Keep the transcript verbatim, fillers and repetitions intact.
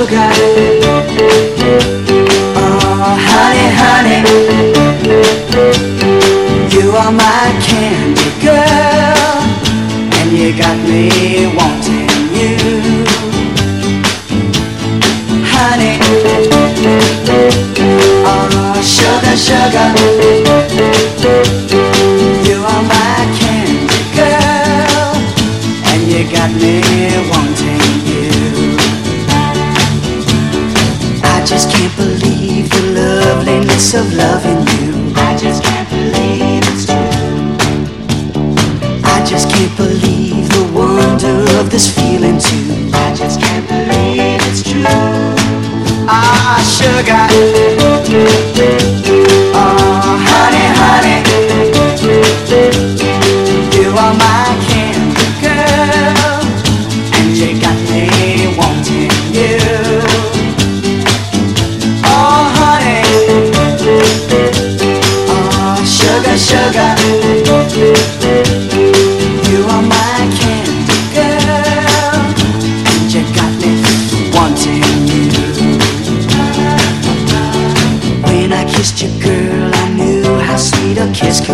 sugar. Oh, honey, honey, you are my candy girl, and you got me wanting you. Honey, oh, sugar, sugar, you are my candy girl, and you got me wanting you. I just can't believe the loveliness of loving you. I just can't believe it's true. I just can't believe the wonder of this feeling too. I just can't believe it's true. Ah, sugar, oh, honey, honey, you are my candy girl, and you got me wanting you. Oh, honey, oh, sugar, sugar, you are my candy girl, and you got me wanting you. When I kissed you, girl, I knew how sweet a kiss